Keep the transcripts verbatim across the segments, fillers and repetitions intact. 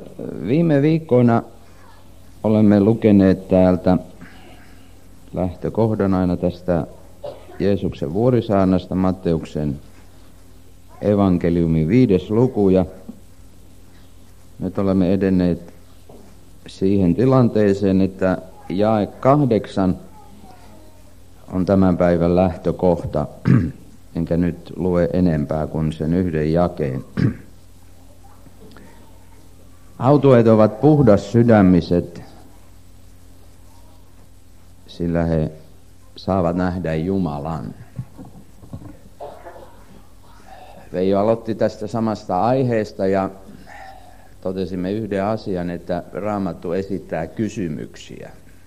Viime viikkoina olemme lukeneet täältä lähtökohdan aina tästä Jeesuksen vuorisaarnasta, Matteuksen evankeliumin viides luku, ja nyt olemme edenneet siihen tilanteeseen, että jae kahdeksan on tämän päivän lähtökohta, enkä nyt lue enempää kuin sen yhden jakeen. Autueet ovat puhdas sydämiset, sillä he saavat nähdä Jumalan. Veijo aloitti tästä samasta aiheesta ja totesimme yhden asian, että Raamattu esittää kysymyksiä.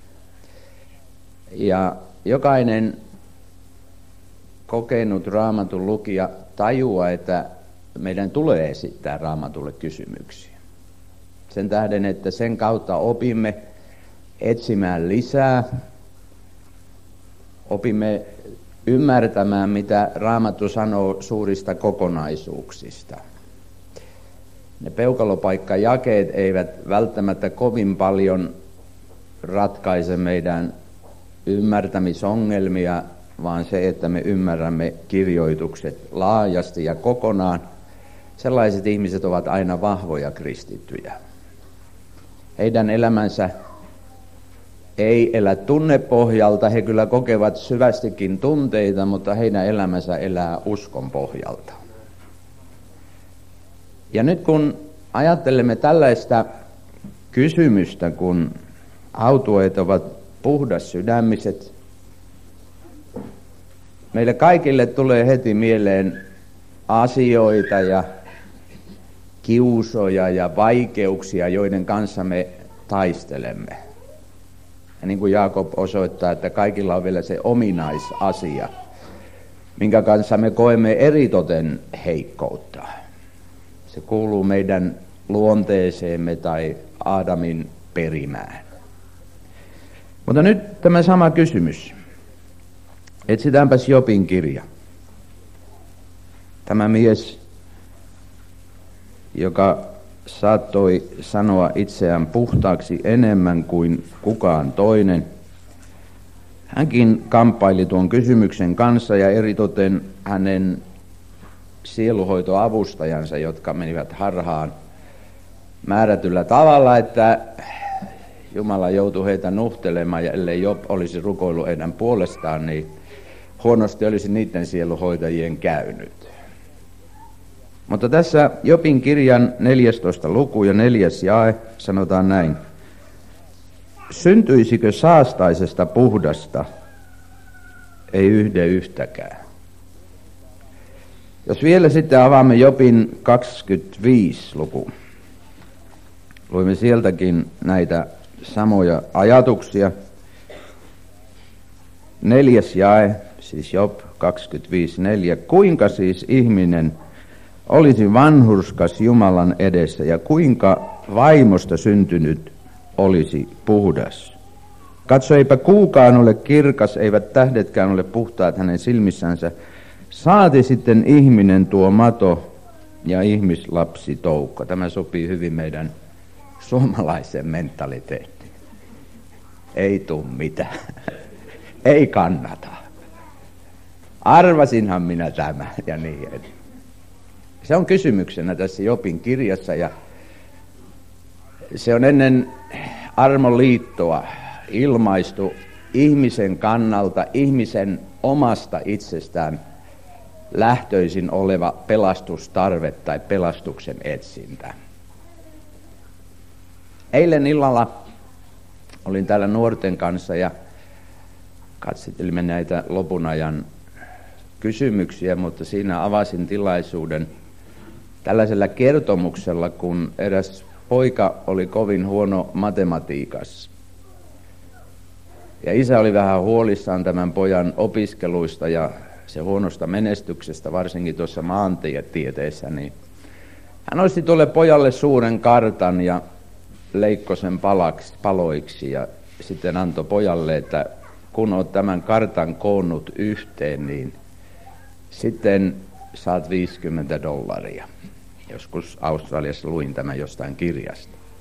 Ja jokainen kokenut Raamatun lukija tajuaa, että meidän tulee esittää Raamatulle kysymyksiä. Sen tähden, että sen kautta opimme etsimään lisää, opimme ymmärtämään, mitä Raamattu sanoo suurista kokonaisuuksista. Ne peukalopaikkajakeet eivät välttämättä kovin paljon ratkaise meidän ymmärtämisongelmia, vaan se, että me ymmärrämme kirjoitukset laajasti ja kokonaan. Sellaiset ihmiset ovat aina vahvoja kristittyjä. Heidän elämänsä ei elä tunnepohjalta, he kyllä kokevat syvästikin tunteita, mutta heidän elämänsä elää uskon pohjalta. Ja nyt kun ajattelemme tällaista kysymystä, kun autueet ovat puhdas sydämiset, meille kaikille tulee heti mieleen asioita ja kiusoja ja vaikeuksia, joiden kanssa me taistelemme. Ja niin kuin Jaakob osoittaa, että kaikilla on vielä se ominaisasia, minkä kanssa me koemme eritoten heikkoutta. Se kuuluu meidän luonteeseemme tai Aadamin perimään. Mutta nyt tämä sama kysymys. Etsitäänpäs Jobin kirja. Tämä mies, joka saattoi sanoa itseään puhtaaksi enemmän kuin kukaan toinen. Hänkin kamppaili tuon kysymyksen kanssa ja eritoten hänen sieluhoitoavustajansa, jotka menivät harhaan määrätyllä tavalla, että Jumala joutui heitä nuhtelemaan, ja ellei Job olisi rukoillut heidän puolestaan, niin huonosti olisi niiden sieluhoitajien käynyt. Mutta tässä Jobin kirjan neljästoista luku ja neljäs jae sanotaan näin. Syntyisikö saastaisesta puhdasta? Ei yhden yhtäkään. Jos vielä sitten avaamme Jobin kaksikymmentäviisi luku. Luimme sieltäkin näitä samoja ajatuksia. Neljäs jae, siis Job kaksikymmentäviisi neljä. Kuinka siis ihminen olisi vanhurskas Jumalan edessä, ja kuinka vaimosta syntynyt olisi puhdas? Katso, eipä kuukaan ole kirkas, eivät tähdetkään ole puhtaat hänen silmissänsä. Saati sitten ihminen tuo mato ja ihmislapsi toukka. Tämä sopii hyvin meidän suomalaisen mentaliteettiin. Ei tuu mitään. Ei kannata. Arvasinhan minä tämä ja niin edelleen. Se on kysymyksenä tässä Jobin kirjassa, ja se on ennen armoliittoa ilmaistu ihmisen kannalta, ihmisen omasta itsestään lähtöisin oleva pelastustarve tai pelastuksen etsintä. Eilen illalla olin täällä nuorten kanssa ja katselimme näitä lopun ajan kysymyksiä, mutta siinä avasin tilaisuuden tällaisella kertomuksella, kun eräs poika oli kovin huono matematiikassa. Ja isä oli vähän huolissaan tämän pojan opiskeluista ja se huonosta menestyksestä, varsinkin tuossa maantieteessä. Niin hän osti tuolle pojalle suuren kartan ja leikkoi sen palaksi, paloiksi ja sitten antoi pojalle, että kun olet tämän kartan koonnut yhteen, niin sitten saat viisikymmentä dollaria. Joskus Australiassa luin tämän jostain kirjasta.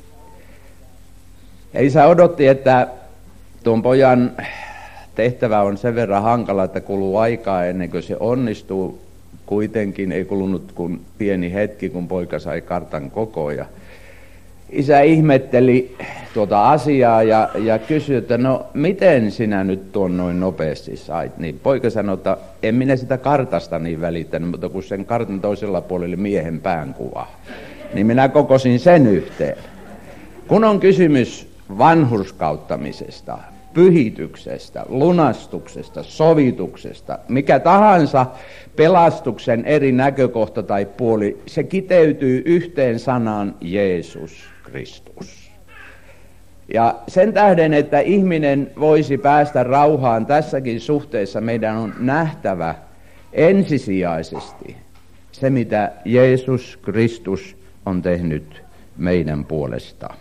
Ja isä odotti, että tuon pojan tehtävä on sen verran hankala, että kuluu aikaa ennen kuin se onnistuu. Kuitenkin ei kulunut kuin pieni hetki, kun poika sai kartan kokoon. Ja isä ihmetteli tuota asiaa ja, ja kysyi, että no miten sinä nyt tuon noin nopeasti sait? Niin poika sanoi, että en minä sitä kartasta niin välittänyt, mutta kun sen kartan toisella puolella miehen päänkuva, niin minä kokosin sen yhteen. Kun on kysymys vanhurskauttamisesta, pyhityksestä, lunastuksesta, sovituksesta, mikä tahansa pelastuksen eri näkökohta tai puoli, se kiteytyy yhteen sanaan Jeesus Kristus. Ja sen tähden, että ihminen voisi päästä rauhaan tässäkin suhteessa, meidän on nähtävä ensisijaisesti se, mitä Jeesus Kristus on tehnyt meidän puolestaan.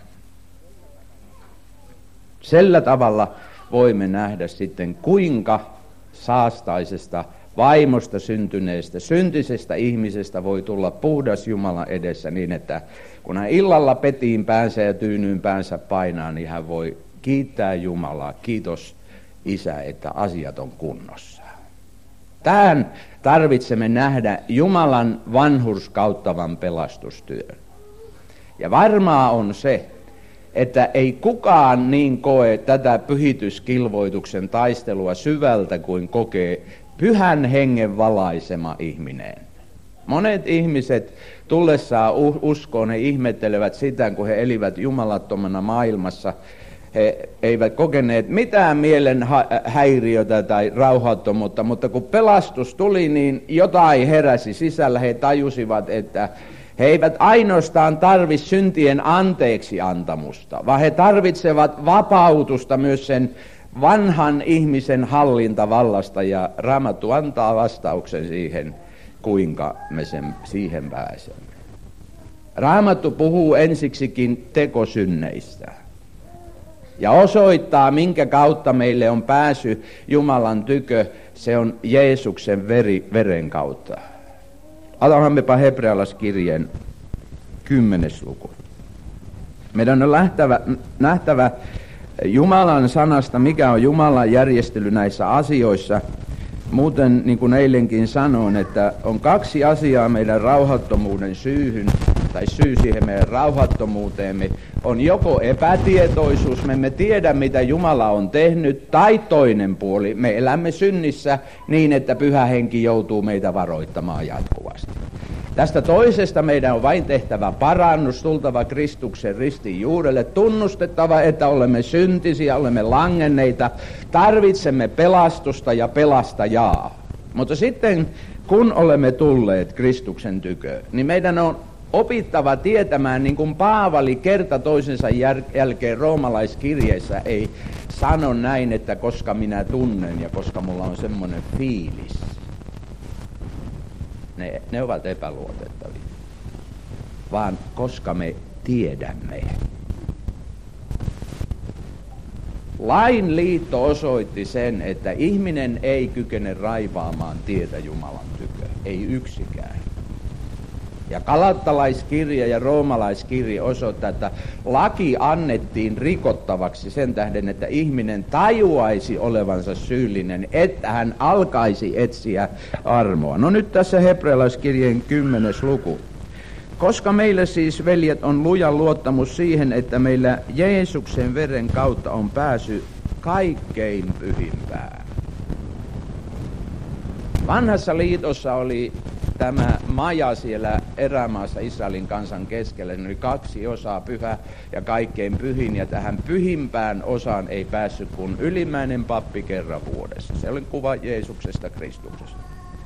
Sillä tavalla voimme nähdä sitten, kuinka saastaisesta vaimosta syntyneestä, syntisestä ihmisestä voi tulla puhdas Jumalan edessä niin, että kun hän illalla petiin päänsä ja tyynyyn päänsä painaa, niin hän voi kiittää Jumalaa. Kiitos Isä, että asiat on kunnossa. Tähän tarvitsemme nähdä Jumalan vanhurskauttavan pelastustyön. Ja varmaa on se, että ei kukaan niin koe tätä pyhityskilvoituksen taistelua syvältä kuin kokee Pyhän Hengen valaisema ihminen. Monet ihmiset tullessaan uskoon, he ihmettelevät sitä, kun he elivät jumalattomana maailmassa. He eivät kokeneet mitään mielen häiriötä tai rauhattomuutta, mutta kun pelastus tuli, niin jotain heräsi sisällä. He tajusivat, että he eivät ainoastaan tarvitse syntien anteeksi antamusta, vaan he tarvitsevat vapautusta myös sen vanhan ihmisen hallintavallasta, ja Raamattu antaa vastauksen siihen, kuinka me sen, siihen pääsemme. Raamattu puhuu ensiksikin tekosynneistä ja osoittaa, minkä kautta meille on pääsy Jumalan tykö. Se on Jeesuksen veri, veren kautta. Otammepa hebrealaiskirjeen kymmenes luku. Meidän on lähtävä, nähtävä Jumalan sanasta, mikä on Jumalan järjestely näissä asioissa. Muuten, niin kuin eilenkin sanoin, että on kaksi asiaa meidän rauhattomuuden syyhyn, tai syy siihen meidän rauhattomuuteemme, on joko epätietoisuus, me emme tiedä mitä Jumala on tehnyt, tai toinen puoli, me elämme synnissä niin, että Pyhä Henki joutuu meitä varoittamaan jatkuvasti. Tästä toisesta meidän on vain tehtävä parannus, tultava Kristuksen ristin juurelle, tunnustettava, että olemme syntisiä, olemme langenneita, tarvitsemme pelastusta ja pelastajaa. Mutta sitten kun olemme tulleet Kristuksen tykö, niin meidän on opittava tietämään, niin kuin Paavali kerta toisensa jälkeen roomalaiskirjeessä ei sano näin, että koska minä tunnen ja koska mulla on semmoinen fiilis. Ne, ne ovat epäluotettavia, vaan koska me tiedämme. Lain liitto osoitti sen, että ihminen ei kykene raivaamaan tietä Jumalan tykö, ei yksikään. Ja galattalaiskirja ja roomalaiskirja osoittaa, että laki annettiin rikottavaksi sen tähden, että ihminen tajuaisi olevansa syyllinen, että hän alkaisi etsiä armoa. No nyt tässä hebrealaiskirjeen kymmenes luku. Koska meillä siis, veljet, on luja luottamus siihen, että meillä Jeesuksen veren kautta on pääsy kaikkein pyhimpään. Vanhassa liitossa oli tämä maja siellä erämaassa Israelin kansan keskellä, ne oli kaksi osaa, pyhä ja kaikkein pyhin, ja tähän pyhimpään osaan ei päässyt kuin ylimmäinen pappi kerran vuodessa. Se oli kuva Jeesuksesta Kristuksesta.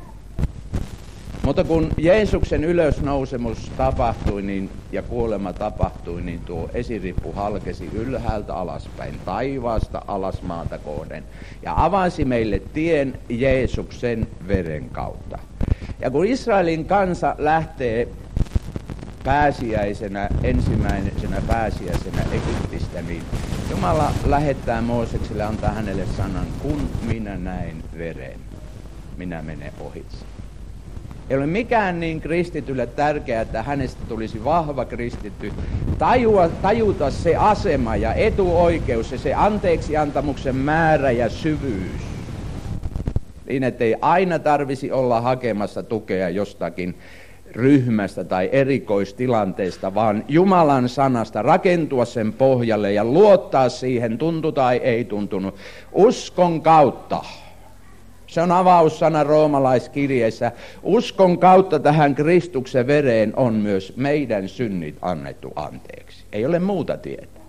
Mutta kun Jeesuksen ylösnousemus tapahtui niin, ja kuolema tapahtui, niin tuo esirippu halkesi ylhäältä alaspäin, taivaasta alas maata kohden, ja avasi meille tien Jeesuksen veren kautta. Ja kun Israelin kansa lähtee pääsiäisenä, ensimmäisenä pääsiäisenä Egyptistä, niin Jumala lähettää Moosekselle, antaa hänelle sanan, kun minä näen veren, minä menen ohitse. Ei ole mikään niin kristitylle tärkeää, että hänestä tulisi vahva kristitty. Tajua, tajuta se asema ja etuoikeus ja se anteeksiantamuksen määrä ja syvyys. Niin, ettei aina tarvisi olla hakemassa tukea jostakin ryhmästä tai erikoistilanteesta, vaan Jumalan sanasta rakentua sen pohjalle ja luottaa siihen, tuntu tai ei tuntunut, uskon kautta. Se on avaussana roomalaiskirjeessä. Uskon kautta tähän Kristuksen vereen on myös meidän synnit annettu anteeksi. Ei ole muuta tietä.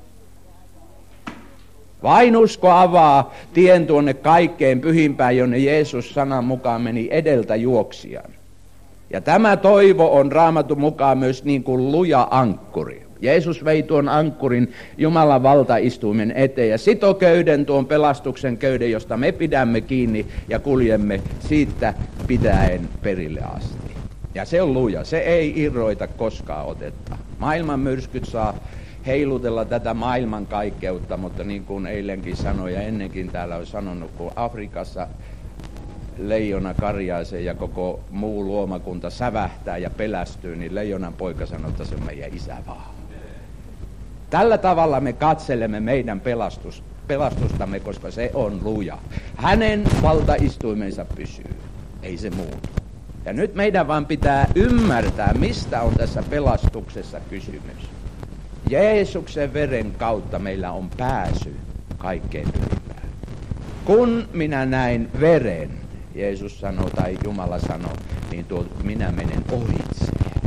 Vain usko avaa tien tuonne kaikkein pyhimpään, jonne Jeesus sanan mukaan meni edeltä juoksijan. Ja tämä toivo on Raamatun mukaan myös niin kuin luja ankkuri. Jeesus vei tuon ankkurin Jumalan valtaistuimen eteen ja sitoi köyden, tuon pelastuksen köyden, josta me pidämme kiinni ja kuljemme siitä pitäen perille asti. Ja se on luja, se ei irroita koskaan otetta. Maailman myrskyt saa heilutella tätä maailman kaikkeutta, mutta niin kuin eilenkin sanoin ja ennenkin täällä on sanonut, kun Afrikassa leijona karjaisee ja koko muu luomakunta sävähtää ja pelästyy, niin leijonan poika sanoo, että se on meidän isä vaan. Tällä tavalla me katselemme meidän pelastus, pelastustamme, koska se on luja. Hänen valtaistuimensa pysyy, ei se muutu. Ja nyt meidän vaan pitää ymmärtää, mistä on tässä pelastuksessa kysymys. Jeesuksen veren kautta meillä on pääsy kaikkein ylimpään. Kun minä näin veren, Jeesus sanoo tai Jumala sanoo, niin tuo minä menen ohitse.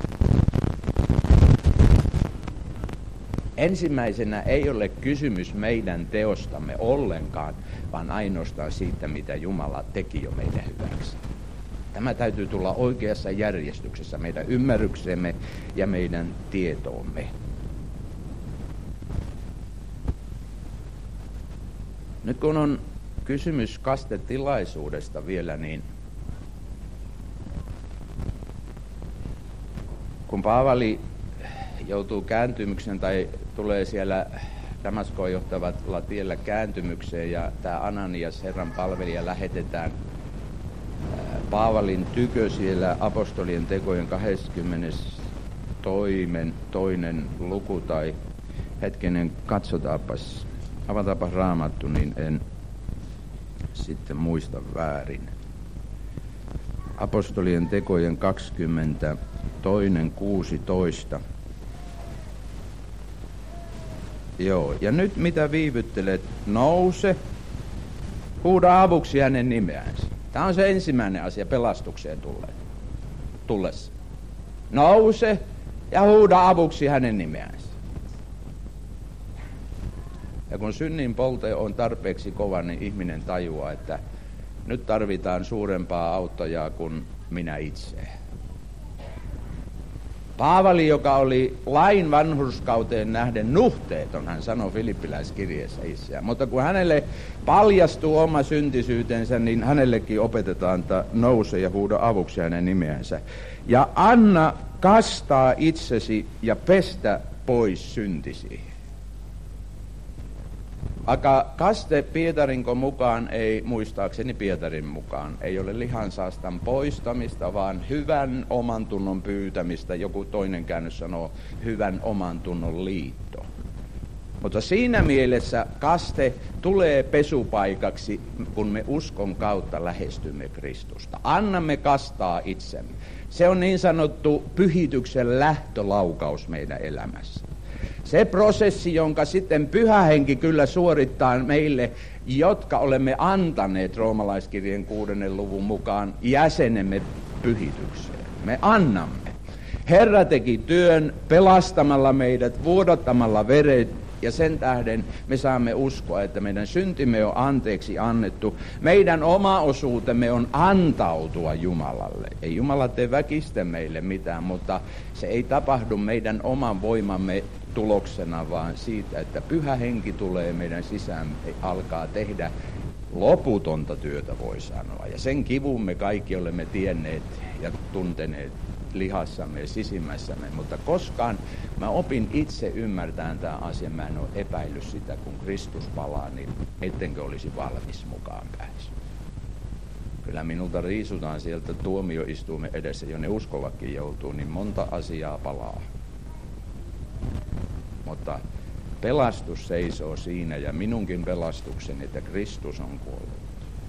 Ensimmäisenä ei ole kysymys meidän teostamme ollenkaan, vaan ainoastaan siitä, mitä Jumala teki jo meidän hyväksi. Tämä täytyy tulla oikeassa järjestyksessä meidän ymmärryksemme ja meidän tietoomme. Nyt kun on kysymys kastetilaisuudesta vielä, niin kun Paavali joutuu kääntymyksen tai tulee siellä Damaskoon johtavalla tiellä kääntymykseen ja tämä Ananias, Herran palvelija, lähetetään Paavalin tykö siellä apostolien tekojen kaksikymmentätoinen luku tai hetkinen, katsotaanpas, avataanpas Raamattu, niin en sitten muista väärin. Apostolien tekojen kaksikymmentätoinen kuusitoista. Joo, ja nyt mitä viivyttelet, nouse, huuda avuksi hänen nimeänsä. Tämä on se ensimmäinen asia pelastukseen tullessa. Nouse ja huuda avuksi hänen nimeänsä. Ja kun synnin polte on tarpeeksi kova, niin ihminen tajuaa, että nyt tarvitaan suurempaa auttajaa kuin minä itse. Paavali, joka oli lain vanhurskauteen nähden nuhteeton, hän sanoi Filippiläiskirjeessä itseään. Mutta kun hänelle paljastuu oma syntisyytensä, niin hänellekin opetetaan, että nouse ja huuda avuksi hänen nimeänsä. Ja anna kastaa itsesi ja pestä pois syntisi. Vaikka kaste Pietarinko mukaan ei, muistaakseni Pietarin mukaan, ei ole lihansaastan poistamista, vaan hyvän oman tunnon pyytämistä. Joku toinen käännös sanoo hyvän oman tunnon liitto. Mutta siinä mielessä kaste tulee pesupaikaksi, kun me uskon kautta lähestymme Kristusta. Annamme kastaa itsemme. Se on niin sanottu pyhityksen lähtölaukaus meidän elämässä. Se prosessi, jonka sitten Pyhä Henki kyllä suorittaa meille, jotka olemme antaneet roomalaiskirjeen kuudennen luvun mukaan jäsenemme pyhitykseen. Me annamme. Herra teki työn pelastamalla meidät, vuodattamalla veret, ja sen tähden me saamme uskoa, että meidän syntimme on anteeksi annettu. Meidän oma osuutemme on antautua Jumalalle. Ei Jumala tee väkistä meille mitään, mutta se ei tapahdu meidän oman voimamme tuloksena, vaan siitä, että Pyhä Henki tulee meidän sisään, alkaa tehdä loputonta työtä, voi sanoa. Ja sen kivun me kaikki olemme tienneet ja tunteneet lihassamme ja sisimmässämme, mutta koskaan mä opin itse ymmärtämään tämän asian, mä en ole epäillyt sitä, kun Kristus palaa, niin ettenkö olisi valmis mukaan päässä. Kyllä minulta riisutaan sieltä tuomioistuimen edessä, jonne uskovakin joutuu, niin monta asiaa palaa. Mutta pelastus seisoo siinä, ja minunkin pelastukseni, että Kristus on kuollut.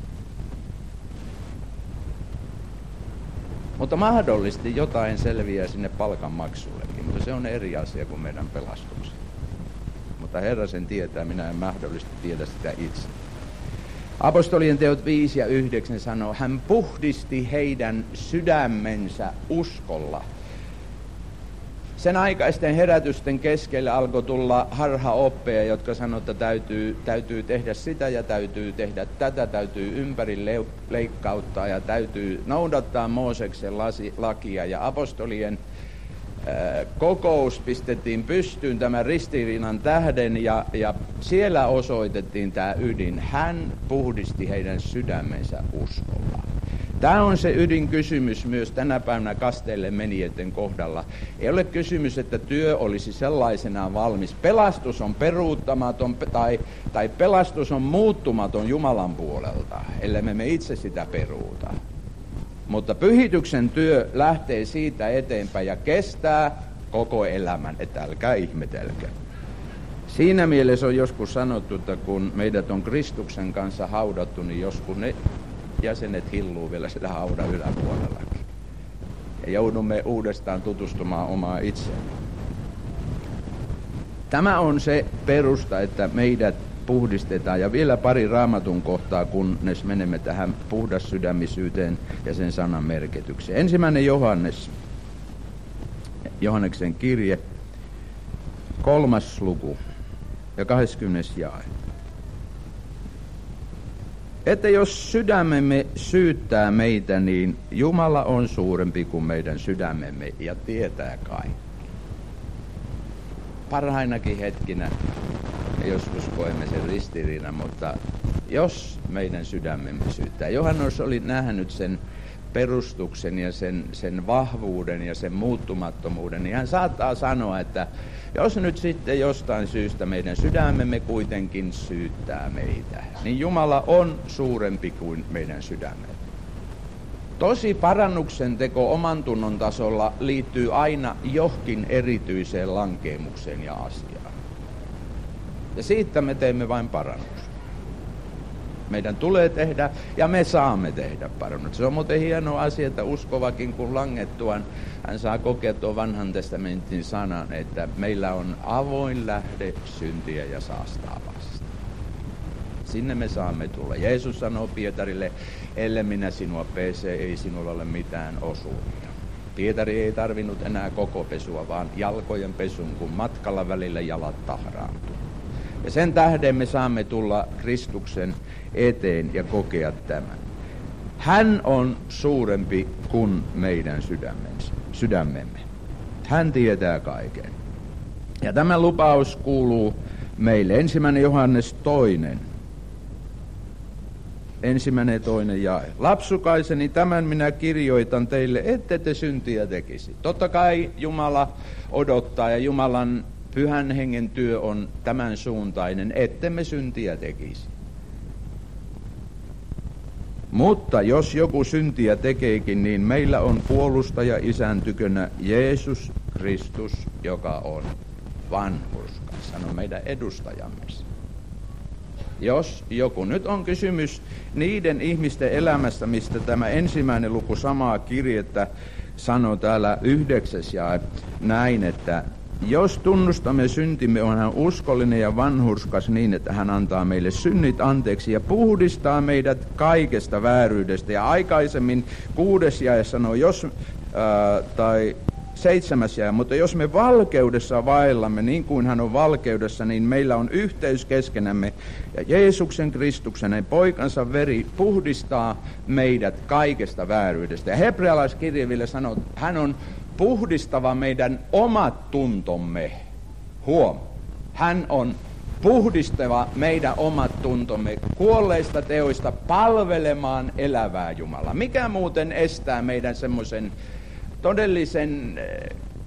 Mutta mahdollisesti jotain selviää sinne palkanmaksullekin, mutta se on eri asia kuin meidän pelastuksemme. Mutta Herra sen tietää, minä en mahdollisesti tiedä sitä itse. Apostolien teot viisi ja yhdeksän sanoo, hän puhdisti heidän sydämensä uskolla. Sen aikaisten herätysten keskellä alkoi tulla harhaoppeja, jotka sanoivat, että täytyy, täytyy tehdä sitä ja täytyy tehdä tätä, täytyy ympäri leikkauttaa ja täytyy noudattaa Mooseksen lakia. Ja apostolien ää, kokous pistettiin pystyyn tämän ristiriinan tähden ja, ja siellä osoitettiin tämä ydin. Hän puhdisti heidän sydämensä uskolla. Tämä on se ydinkysymys myös tänä päivänä kasteelle menijöiden kohdalla. Ei ole kysymys, että työ olisi sellaisenaan valmis. Pelastus on peruuttamaton tai, tai pelastus on muuttumaton Jumalan puolelta, ellei me itse sitä peruuta. Mutta pyhityksen työ lähtee siitä eteenpäin ja kestää koko elämän, että älkää ihmetelkää. Siinä mielessä on joskus sanottu, että kun meidät on Kristuksen kanssa haudattu, niin joskus ne jäsenet hilluu vielä sitä haudan yläpuolellakin. Ja joudumme uudestaan tutustumaan omaa itseämme. Tämä on se perusta, että meidät puhdistetaan. Ja vielä pari Raamatun kohtaa, kunnes menemme tähän puhdassydämisyyteen ja sen sanan merkitykseen. Ensimmäinen Johannes, Johanneksen kirje, kolmas luku ja kahdeskymmenes jae. Että jos sydämemme syyttää meitä, niin Jumala on suurempi kuin meidän sydämemme ja tietää kaikki. Parhainakin hetkinä joskus koemme sen ristiriidan, mutta jos meidän sydämemme syyttää. Johannes oli nähnyt sen perustuksen ja sen, sen vahvuuden ja sen muuttumattomuuden, niin hän saattaa sanoa, että jos nyt sitten jostain syystä meidän sydämemme kuitenkin syyttää meitä, niin Jumala on suurempi kuin meidän sydämemme. Tosi parannuksen teko oman tunnon tasolla liittyy aina johonkin erityiseen lankeemukseen ja asiaan. Ja siitä me teemme vain parannuksen. Meidän tulee tehdä ja me saamme tehdä parannuksen. Se on muuten hieno asia, että uskovakin kun langettuaan hän saa kokea tuon vanhan testamentin sanan, että meillä on avoin lähde syntiä ja saastaa vastaan. Sinne me saamme tulla. Jeesus sanoo Pietarille, ellei minä sinua pesee, ei sinulla ole mitään osuutta. Pietari ei tarvinnut enää koko pesua, vaan jalkojen pesun, kun matkalla välillä jalat tahraantuu. Ja sen tähden me saamme tulla Kristuksen eteen ja kokea tämän. Hän on suurempi kuin meidän sydämemme. Hän tietää kaiken. Ja tämä lupaus kuuluu meille. Ensimmäinen Johannes toinen. Ensimmäinen toinen jae. Lapsukaiseni, tämän minä kirjoitan teille, ette te syntiä tekisi. Totta kai Jumala odottaa ja Jumalan Pyhän Hengen työ on tämän suuntainen, ettemme syntiä tekisi. Mutta jos joku syntiä tekeekin, niin meillä on puolustaja Isän tykönä Jeesus Kristus, joka on vanhurskas. Hän on meidän edustajamme. Jos joku, nyt on kysymys niiden ihmisten elämästä, mistä tämä ensimmäinen luku samaa kirjettä sanoo täällä yhdeksäs ja näin, että jos tunnustamme syntimme, on hän uskollinen ja vanhurskas niin, että hän antaa meille synnit anteeksi ja puhdistaa meidät kaikesta vääryydestä. Ja aikaisemmin kuudes jae sanoo, jos, ää, tai seitsemäs jae, mutta jos me valkeudessa vaellamme niin kuin hän on valkeudessa, niin meillä on yhteys keskenämme. Ja Jeesuksen Kristuksen, hänen poikansa veri, puhdistaa meidät kaikesta vääryydestä. Ja hebrealaiskirjeville sanoo, että hän on puhdistava meidän omat tuntomme. Huom. Hän on puhdistava meidän omat tuntomme kuolleista teoista palvelemaan elävää Jumalaa. Mikä muuten estää meidän semmoisen todellisen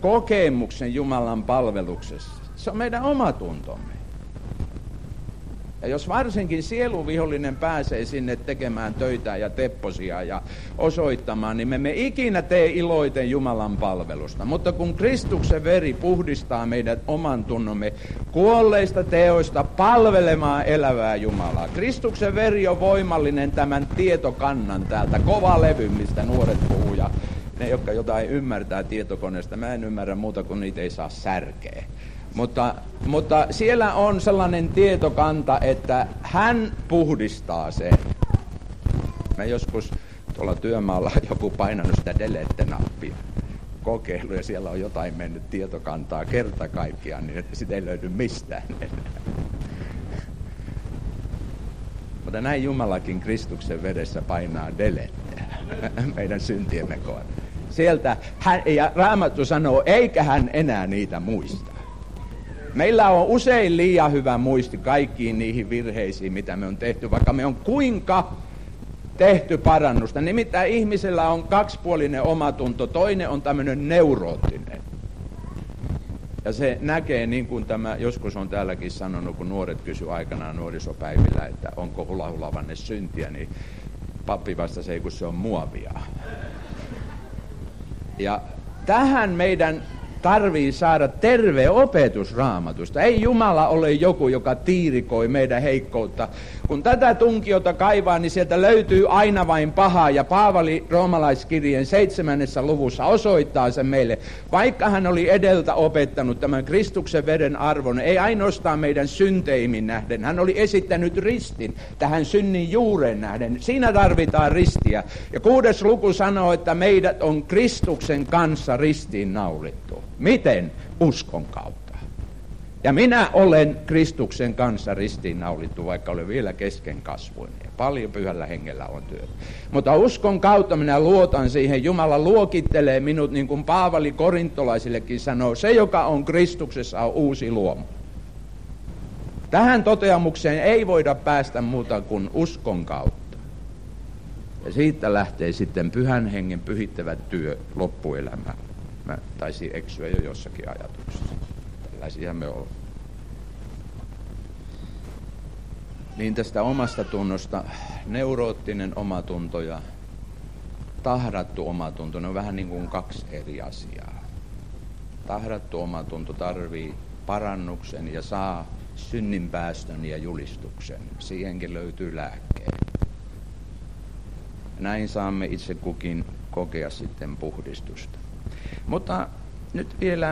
kokemuksen Jumalan palveluksessa? Se on meidän oma tuntomme. Ja jos varsinkin sieluvihollinen pääsee sinne tekemään töitä ja tepposia ja osoittamaan, niin me emme ikinä tee iloiten Jumalan palvelusta. Mutta kun Kristuksen veri puhdistaa meidät oman tunnomme kuolleista teoista palvelemaan elävää Jumalaa. Kristuksen veri on voimallinen tämän tietokannan täältä, kova levy, mistä nuoret puhuu. Ja ne, jotka jotain ymmärtää tietokoneesta, mä en ymmärrä muuta kuin niitä ei saa särkeä. Mutta, mutta siellä on sellainen tietokanta, että hän puhdistaa sen. Mä joskus tuolla työmaalla joku painanut sitä delete-nappia kokeilu ja siellä on jotain mennyt tietokantaa kerta kaikkiaan, niin että sitä ei löydy mistään enää. Mutta näin Jumalakin Kristuksen vedessä painaa deletteä meidän syntiemme kohdalla. Sieltä hän, ja Raamattu sanoo, eikä hän enää niitä muista. Meillä on usein liian hyvä muisti kaikkiin niihin virheisiin, mitä me on tehty, vaikka me on kuinka tehty parannusta. Nimittäin ihmisellä on kaksipuolinen omatunto, toinen on tämmöinen neuroottinen. Ja se näkee, niin kuin tämä joskus on täälläkin sanonut, kun nuoret kysy aikanaan nuorisopäivillä, että onko hula-hulavanne syntiä, niin pappi vastasi, ei kun se on muovia. Ja tähän meidän tarvii saada terve opetus Raamatusta. Ei Jumala ole joku, joka tiirikoi meidän heikkoutta. Kun tätä tunkiota kaivaa, niin sieltä löytyy aina vain pahaa. Ja Paavali roomalaiskirjeen seitsemännessä luvussa osoittaa sen meille. Vaikka hän oli edeltä opettanut tämän Kristuksen veden arvon, ei ainoastaan meidän synteimin nähden. Hän oli esittänyt ristin tähän synnin juureen nähden. Siinä tarvitaan ristiä. Ja kuudes luku sanoo, että meidät on Kristuksen kanssa ristiin naulittu. Miten? Uskon kautta. Ja minä olen Kristuksen kanssa ristiinnaulittu, vaikka olen vielä keskenkasvuinen. Ja paljon pyhällä hengellä on työtä. Mutta uskon kautta minä luotan siihen. Jumala luokittelee minut, niin kuin Paavali korintolaisillekin sanoo. Se, joka on Kristuksessa, on uusi luomu. Tähän toteamukseen ei voida päästä muuta kuin uskon kautta. Ja siitä lähtee sitten pyhän hengen pyhittävä työ loppuelämään. Mä taisin eksyä jo jossakin ajatuksessa. Tällaisia me ollaan. Niin tästä omasta tunnosta, neuroottinen omatunto ja tahrattu omatunto, ne on vähän niin kuin kaksi eri asiaa. Tahrattu omatunto tarvii parannuksen ja saa synninpäästön ja julistuksen. Siihenkin löytyy lääkkeet. Näin saamme itse kukin kokea sitten puhdistusta. Mutta nyt vielä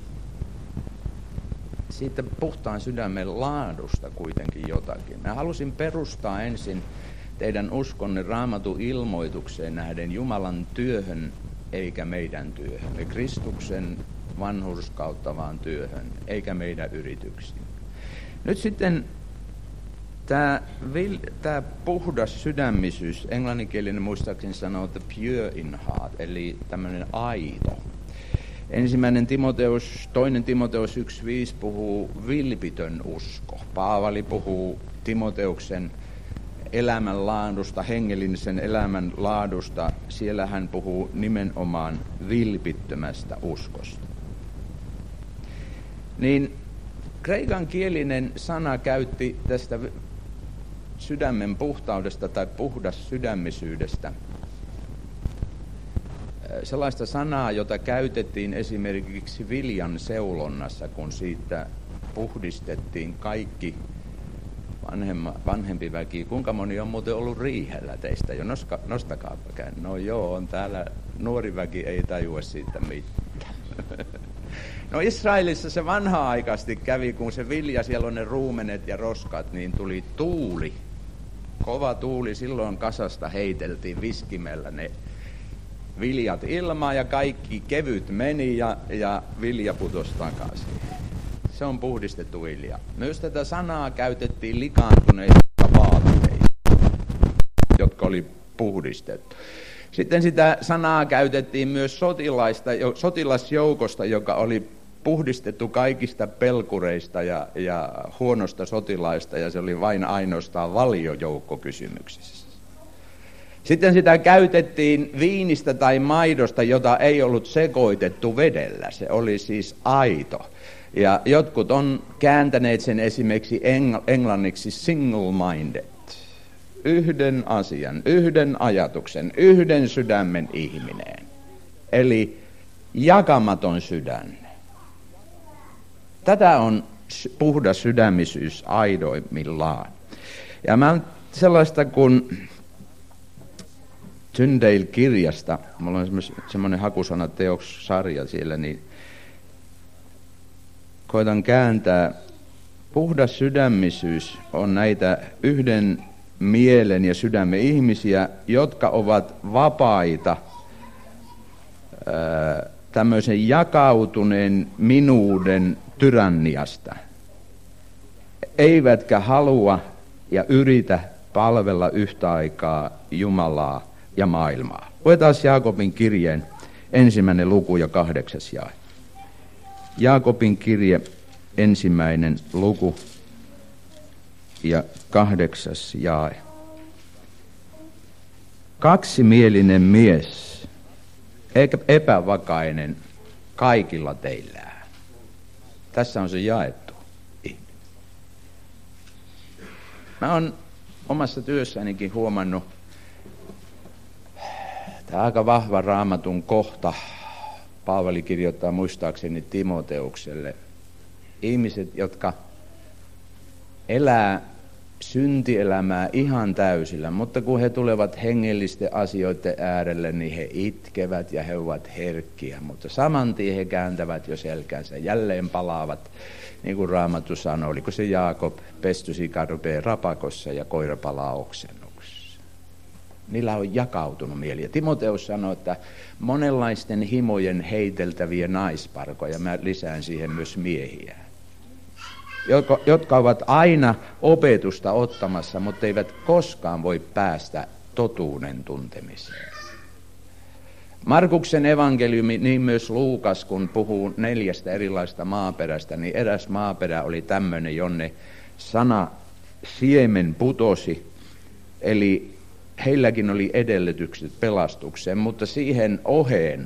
siitä puhtaan sydämen laadusta kuitenkin jotakin. Mä halusin perustaa ensin teidän uskonne Raamatun ilmoitukseen nähden Jumalan työhön eikä meidän työhön. Me Kristuksen vanhurskauttavaan työhön eikä meidän yrityksiin. Nyt sitten tämä, tämä puhdas sydämisyys, englanninkielinen muistaakseni sanoo the pure in heart, eli tämmöinen aito. Ensimmäinen Timoteus, toinen Timoteus yksi viisi puhuu vilpitön usko. Paavali puhuu Timoteuksen elämän laadusta, hengellisen elämän laadusta. Siellä hän puhuu nimenomaan vilpittömästä uskosta. Niin kreikan kielinen sana käytti tästä sydämen puhtaudesta tai puhdas sydämisyydestä sellaista sanaa, jota käytettiin esimerkiksi viljan seulonnassa, kun siitä puhdistettiin kaikki vanhemma, vanhempi väki. Kuinka moni on muuten ollut riihellä teistä jo? Noska, nostakaapa käyn. No joo, on täällä nuori väki, ei tajua siitä mitään. No Israelissa se vanha-aikaisesti kävi, kun se vilja, siellä on ne ruumenet ja roskat, niin tuli tuuli. Kova tuuli, silloin kasasta heiteltiin viskimellä ne viljat ilmaan ja kaikki kevyt meni ja, ja vilja putosi takaisin. Se on puhdistettu vilja. Myös tätä sanaa käytettiin likaantuneista vaatteista, jotka oli puhdistettu. Sitten sitä sanaa käytettiin myös sotilaista, sotilasjoukosta, joka oli puhdistettu kaikista pelkureista ja, ja huonosta sotilaista, ja se oli vain ainoastaan valiojoukko kysymyksessä. Sitten sitä käytettiin viinistä tai maidosta, jota ei ollut sekoitettu vedellä. Se oli siis aito. Ja jotkut on kääntäneet sen esimerkiksi engl- englanniksi single-minded. Yhden asian, yhden ajatuksen, yhden sydämen ihminen. Eli jakamaton sydän. Tätä on puhdas sydämisyys aidoimmillaan. Ja mä sellaista kuin Tyndale-kirjasta, mulla on semmoinen hakusanateossarja siellä, niin koitan kääntää. Puhdas sydämisyys on näitä yhden mielen ja sydämen ihmisiä, jotka ovat vapaita ää, tämmöisen jakautuneen minuuden tyranniasta. Eivätkä halua ja yritä palvella yhtä aikaa Jumalaa ja maailmaa. Luetaan Jaakobin kirjeen ensimmäinen luku ja kahdeksas jae. Jaakobin kirje ensimmäinen luku ja kahdeksas jae. Kaksimielinen mies, eikä epävakainen kaikilla teillään. Tässä on se jaettu ihminen. Mä oon omassa työssänikin huomannut, tämä aika vahva Raamatun kohta, Paavali kirjoittaa muistaakseni Timoteukselle, ihmiset, jotka elää syntielämää ihan täysillä, mutta kun he tulevat hengellisten asioiden äärelle, niin he itkevät ja he ovat herkkiä, mutta saman tien he kääntävät jo selkänsä, jälleen palaavat, niin kuin Raamattu sanoi, oliko se Jaakob, pestysika rupeaa rapakossa ja koira palaa oksennuksessa. Niillä on jakautunut mieli. Ja Timoteus sanoi, että monenlaisten himojen heiteltäviä naisparkoja, mä lisään siihen myös miehiä, jotka, jotka ovat aina opetusta ottamassa, mutta eivät koskaan voi päästä totuuden tuntemiseen. Markuksen evankeliumi, niin myös Luukas, kun puhuu neljästä erilaista maaperästä, niin eräs maaperä oli tämmöinen, jonne sana siemen putosi, eli heilläkin oli edellytykset pelastukseen, mutta siihen oheen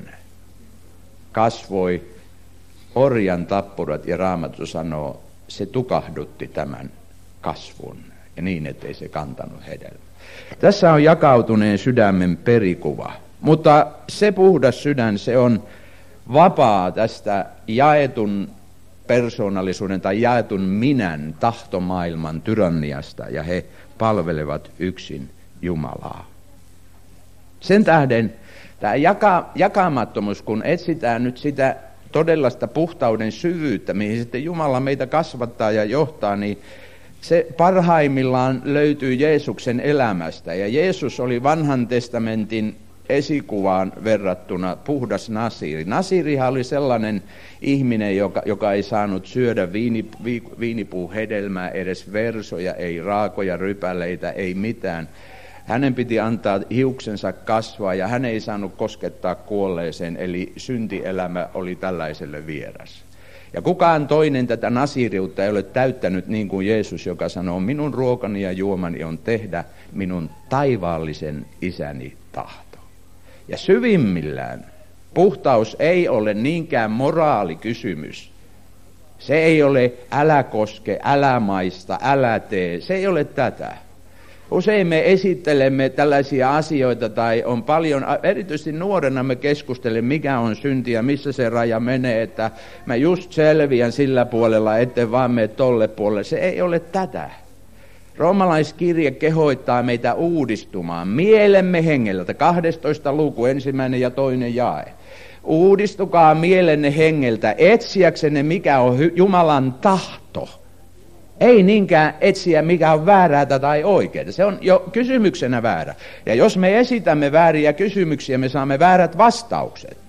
kasvoi orjan tappurat, ja Raamattu sanoo, se tukahdutti tämän kasvun, ja niin, ettei se kantanut hedelmää. Tässä on jakautuneen sydämen perikuva, mutta se puhdas sydän, se on vapaa tästä jaetun persoonallisuuden tai jaetun minän tahtomaailman tyranniasta, ja he palvelevat yksin Jumalaa. Sen tähden tämä jaka, jakamattomuus, kun etsitään nyt sitä todellista puhtauden syvyyttä, mihin sitten Jumala meitä kasvattaa ja johtaa, niin se parhaimmillaan löytyy Jeesuksen elämästä. Ja Jeesus oli vanhan testamentin esikuvaan verrattuna puhdas nasiiri. Nasiirihan oli sellainen ihminen, joka, joka ei saanut syödä viini, vi, viinipuuhedelmää, edes versoja, ei raakoja, rypäleitä, ei mitään. Hänen piti antaa hiuksensa kasvaa ja hän ei saanut koskettaa kuolleeseen, eli syntielämä oli tällaiselle vieras. Ja kukaan toinen tätä nasiiriutta ei ole täyttänyt niin kuin Jeesus, joka sanoo, minun ruokani ja juomani on tehdä minun taivaallisen isäni tahto. Ja syvimmillään puhtaus ei ole niinkään moraalikysymys. Se ei ole älä koske, älä maista, älä tee, se ei ole tätä. Usein me esittelemme tällaisia asioita tai on paljon, erityisesti nuorena me keskustelemme, mikä on synti ja missä se raja menee, että mä just selviän sillä puolella, etten vaan mene tolle puolelle. Se ei ole tätä. Roomalaiskirje kehoittaa meitä uudistumaan mielemme hengeltä, kahdestoista luku, ensimmäinen ja toinen jae. Uudistukaa mielenne hengeltä, etsiäksenne mikä on Jumalan tahto. Ei niinkään etsiä, mikä on väärää tai oikeaa. Se on jo kysymyksenä väärä. Ja jos me esitämme vääriä kysymyksiä, me saamme väärät vastaukset.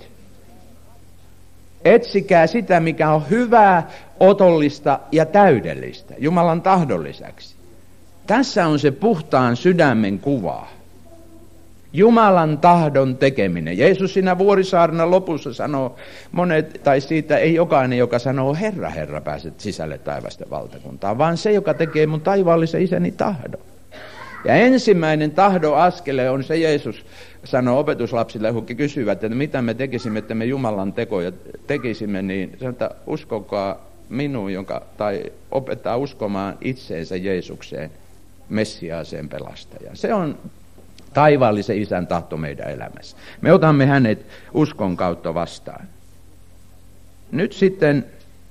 Etsikää sitä, mikä on hyvää, otollista ja täydellistä, Jumalan tahdon lisäksi. Tässä on se puhtaan sydämen kuva. Jumalan tahdon tekeminen. Jeesus siinä Vuorisaarnan lopussa sanoo, monet, tai siitä ei jokainen, joka sanoo, Herra, Herra, pääset sisälle taivasten valtakuntaan, vaan se, joka tekee mun taivaallisen isäni tahdon. Ja ensimmäinen tahdon askele on se, Jeesus sanoo opetuslapsille, kun kysyvät, että mitä me tekisimme, että me Jumalan tekoja tekisimme, niin sanotaan, että uskokaa minuun, jonka, tai opettaa uskomaan itseensä Jeesukseen, Messiaaseen pelastajaan. Se on taivaallisen Isän tahto meidän elämässä. Me otamme hänet uskon kautta vastaan. Nyt sitten,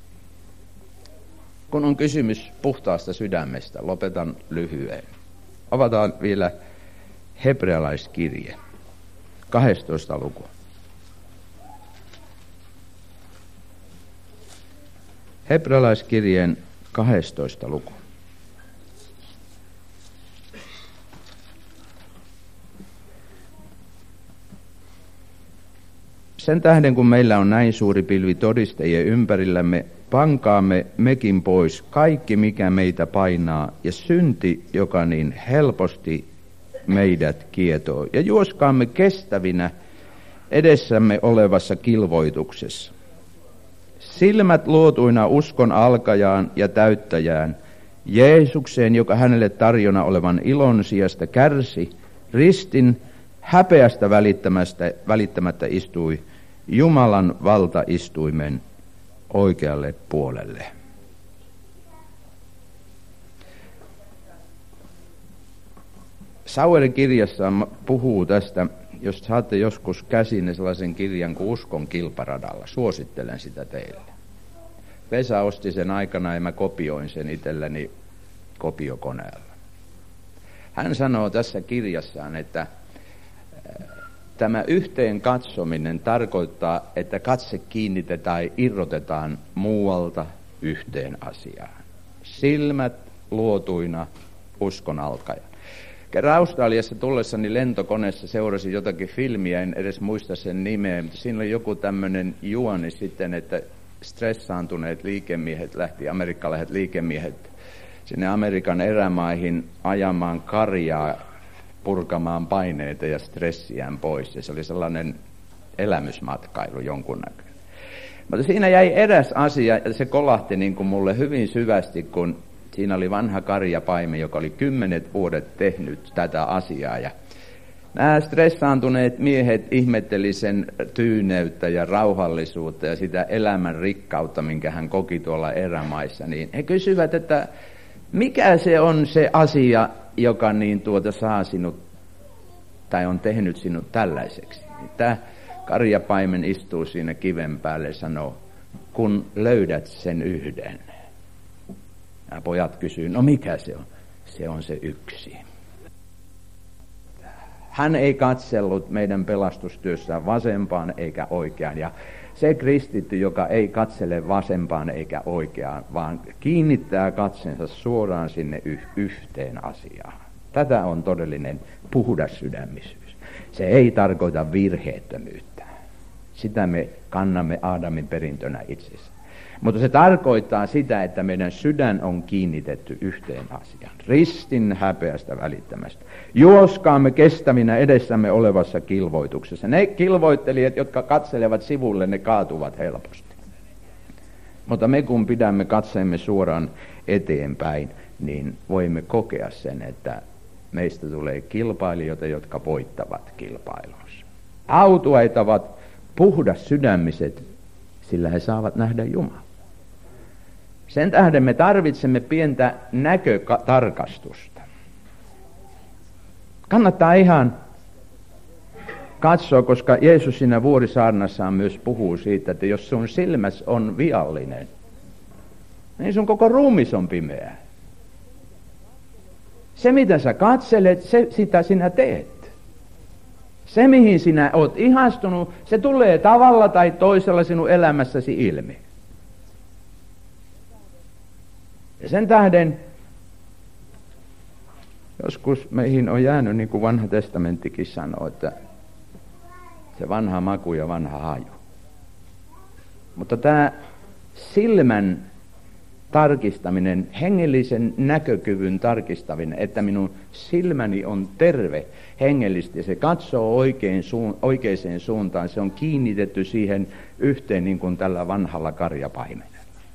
kun on kysymys puhtaasta sydämestä, lopetan lyhyen. Avataan vielä hebrealaiskirje, kahdestoista luku. Hebrealaiskirjeen kahdestoista luku. Sen tähden, kun meillä on näin suuri pilvi todistajia ympärillämme, pankaamme mekin pois kaikki, mikä meitä painaa, ja synti, joka niin helposti meidät kietoo, ja juoskaamme kestävinä edessämme olevassa kilvoituksessa. Silmät luotuina uskon alkajaan ja täyttäjään, Jeesukseen, joka hänelle tarjona olevan ilon sijasta kärsi, ristin häpeästä välittämättä istui Jumalan valtaistuimen oikealle puolelle. Sauerin kirjassaan puhuu tästä, jos saatte joskus käsinne sellaisen kirjan kuin Uskon kilparadalla. Suosittelen sitä teille. Vesa osti sen aikana ja mä kopioin sen itselleni kopiokoneella. Hän sanoo tässä kirjassaan, että tämä yhteen katsominen tarkoittaa, että katse kiinnitetään ja irrotetaan muualta yhteen asiaan. Silmät luotuina uskon alkaja. Kerran Australiassa tullessani lentokoneessa seurasin jotakin filmiä, en edes muista sen nimeä, mutta siinä oli joku tämmöinen juoni sitten, että stressaantuneet liikemiehet lähti, amerikkalaiset liikemiehet, sinne Amerikan erämaihin ajamaan karjaa, purkamaan paineita ja stressiään pois. Ja se oli sellainen elämysmatkailu jonkunnäköinen. Mutta siinä jäi eräs asia, ja se kolahti niin kuin mulle hyvin syvästi, kun siinä oli vanha karjapaime, joka oli kymmenet vuodet tehnyt tätä asiaa. Ja nämä stressaantuneet miehet ihmetteli sen tyyneyttä ja rauhallisuutta ja sitä elämän rikkautta, minkä hän koki tuolla erämaissa. Niin he kysyvät, että mikä se on se asia, joka niin tuota saa sinut, tai on tehnyt sinut tällaiseksi. Tämä karjapaimen istuu siinä kiven päälle ja sanoo, kun löydät sen yhden. Ja pojat kysyy, no mikä se on? Se on se yksi. Hän ei katsellut meidän pelastustyössään vasempaan eikä oikeaan. Ja se kristitty, joka ei katsele vasempaan eikä oikeaan, vaan kiinnittää katsensa suoraan sinne yhteen asiaan. Tätä on todellinen puhdas sydämisyys. Se ei tarkoita virheettömyyttä. Sitä me kannamme Aadamin perintönä itsessä. Mutta se tarkoittaa sitä, että meidän sydän on kiinnitetty yhteen asiaan. Ristin häpeästä välittämästä. Juoskaamme kestävinä edessämme olevassa kilvoituksessa. Ne kilvoittelijat, jotka katselevat sivulle, ne kaatuvat helposti. Mutta me kun pidämme katseemme suoraan eteenpäin, niin voimme kokea sen, että meistä tulee kilpailijoita, jotka voittavat kilpailussa. Autuaita ovat puhdas sydämiset, sillä he saavat nähdä Jumalan. Sen tähden me tarvitsemme pientä näkötarkastusta. Kannattaa ihan katsoa, koska Jeesus siinä vuorisaarnassaan myös puhuu siitä, että jos sun silmäs on viallinen, niin sun koko ruumis on pimeä. Se mitä sä katselet, se, sitä sinä teet. Se mihin sinä oot ihastunut, se tulee tavalla tai toisella sinun elämässäsi ilmi. Ja sen tähden joskus meihin on jäänyt, niin kuin vanha testamenttikin sanoo, että se vanha maku ja vanha haju. Mutta tämä silmän tarkistaminen, hengellisen näkökyvyn tarkistaminen, että minun silmäni on terve hengellisesti, se katsoo oikein suun, oikeaan suuntaan, se on kiinnitetty siihen yhteen niin kuin tällä vanhalla karjapaimenella.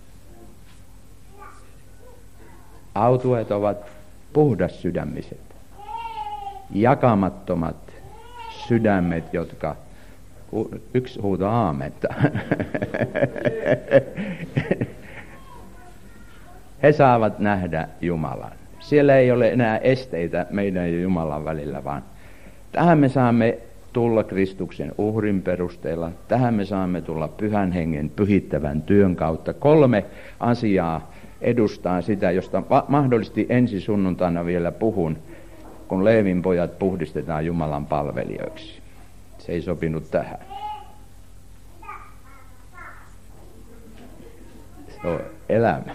Autueet ovat puhdas sydämiset, jakamattomat sydämet, jotka yksi huutaa aamenta. he saavat nähdä Jumalan. Siellä ei ole enää esteitä meidän ja Jumalan välillä, vaan tähän me saamme tulla Kristuksen uhrin perusteella. Tähän me saamme tulla Pyhän Hengen pyhittävän työn kautta. Kolme asiaa edustaa sitä, josta va- mahdollisesti ensi sunnuntaina vielä puhun, kun Leevin pojat puhdistetaan Jumalan palvelijoiksi. Se ei sopinut tähän. Se on elämä.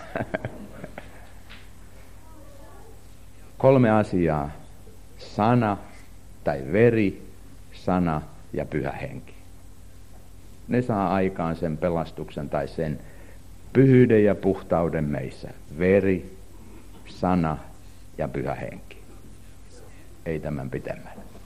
Kolme asiaa. Sana tai veri, sana ja Pyhä Henki. Ne saa aikaan sen pelastuksen tai sen pyhyyden ja puhtauden meissä. Veri, sana ja Pyhä Henki. Ei tämän pitemmälle.